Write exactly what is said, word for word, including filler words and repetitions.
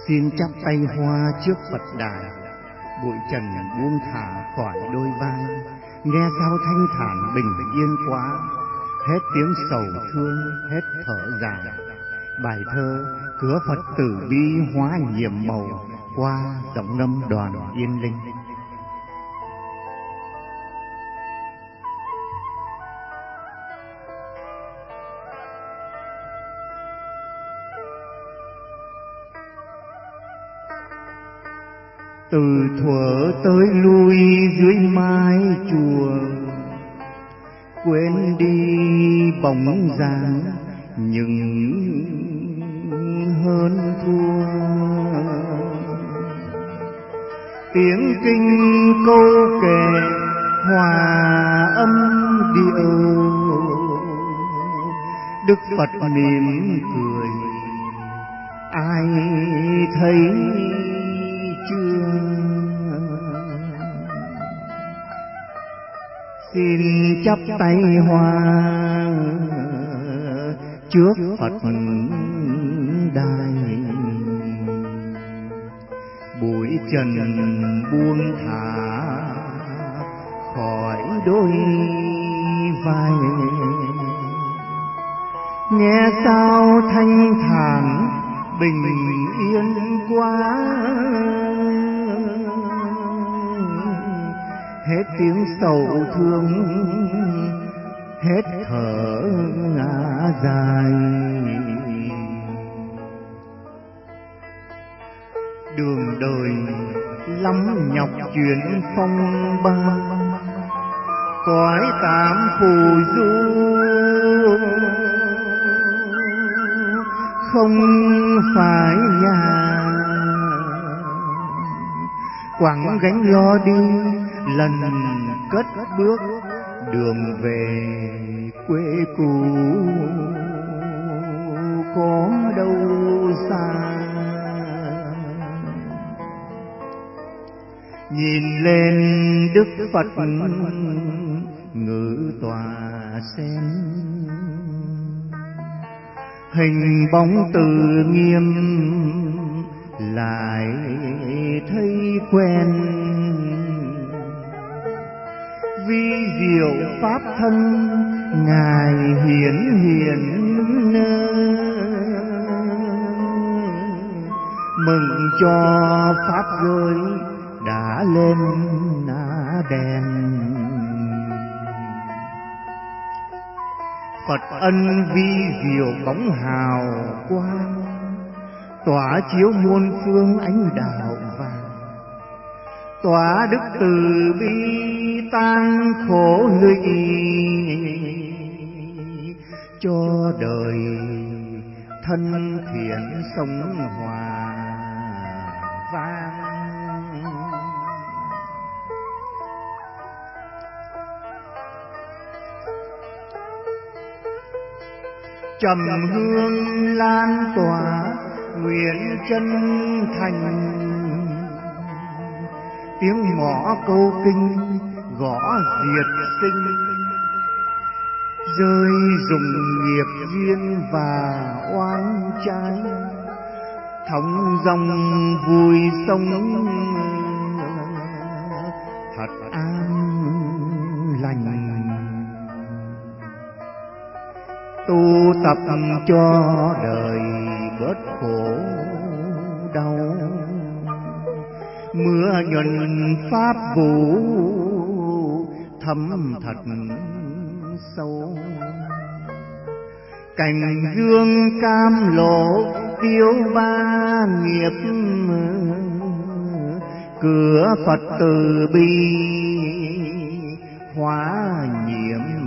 Xin chắp tay hoa trước Phật đài, bụi trần buông thả khỏi đôi vai. Nghe sao thanh thản bình yên quá, hết tiếng sầu thương, hết thở dài. Bài thơ Cửa Phật tử bi hóa nhiệm màu qua giọng ngâm Đoàn Yên Linh. Từ thuở tới lui dưới mái chùa, quên đi bóng dáng nhưng hơn thua. Tiếng kinh câu kệ hòa âm điệu, Đức Phật mỉm cười ai thấy chưa. Xin chắp tay hoa trước Phật đài, bụi trần buông thả khỏi đôi vai. Nghe sao thanh thản bình yên quá, hết tiếng sầu thương, hết thở ngã dài. Đường đời lắm nhọc chuyện phong ba, cõi tạm phù du không phải nhà. Quẳng gánh lo đi lần cất bước, đường về quê cũ có đâu xa. Nhìn lên Đức Phật ngự tòa sen, hình bóng từ nghiêm lại thấy quen. Vi diệu pháp thân Ngài hiển hiện, mừng cho pháp giới đã lên á đèn. Phật ân vi diệu bóng hào quang, tỏa chiếu muôn phương ánh đạo vàng. Tỏa đức từ bi tan khổ lụy, cho đời thân thiện sống hòa vang. Trầm hương lan tỏa nguyện chân thành, tiếng mõ câu kinh gõ diệt sinh. Rơi dùng nghiệp duyên và oán trái, thống dòng vui sống thật an lành. Tu tập cho đời bớt khổ đau, mưa nhuận pháp vũ thấm thật sâu. Cành dương cam lộ tiêu ba nghiệp, cửa Phật từ bi hóa nhiệm